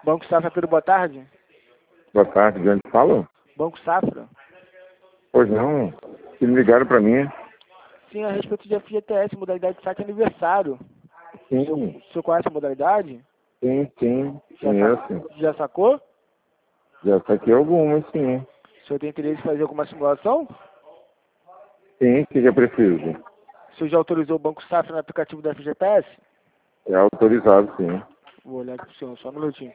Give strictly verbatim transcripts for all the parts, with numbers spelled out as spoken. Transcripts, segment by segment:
Banco Safra, Pedro, boa tarde. Boa tarde, de onde fala? Banco Safra. Pois não, que me ligaram para mim. Sim, a respeito de F G T S, modalidade de saque aniversário. Sim, O senhor conhece a modalidade? sim, sim, Já, conheço. sa já sacou? Já saquei algumas, sim. O senhor tem interesse em fazer alguma simulação? Sim, que já preciso. O senhor já autorizou o Banco Safra no aplicativo da F G T S? É autorizado, sim. Vou olhar aqui pro senhor, só um minutinho.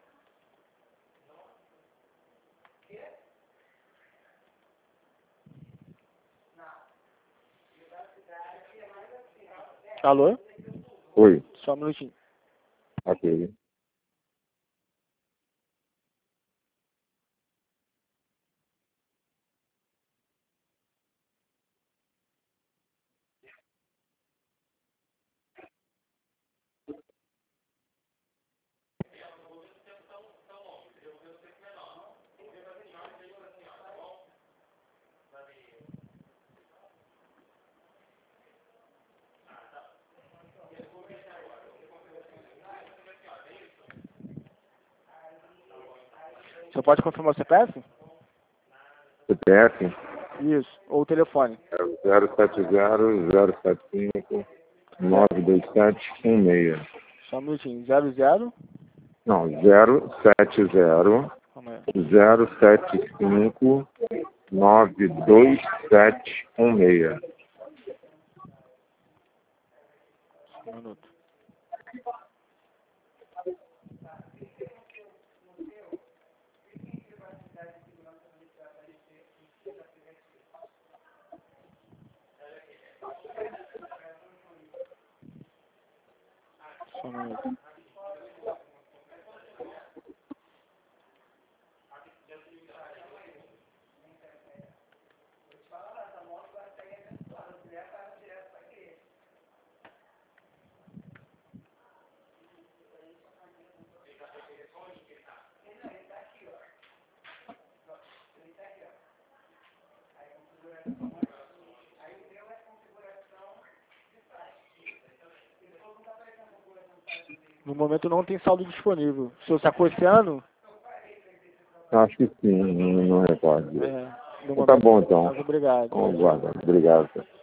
Alô? Oi, Só um minutinho. ok. O senhor pode confirmar o C P F? C P F Isso. Ou o telefone? é zero sete zero, zero sete cinco, nove dois sete um seis. Só um minutinho. Zero zero. Não, zero sete zero, Calma aí. zero sete cinco, nove dois sete um seis. Um minuto. Só um minuto. No momento não tem saldo disponível. O senhor sacou esse ano? Acho que sim, não, não recordo. É. No Então tá momento. bom, então. Mas obrigado. Vamos guardar. Obrigado.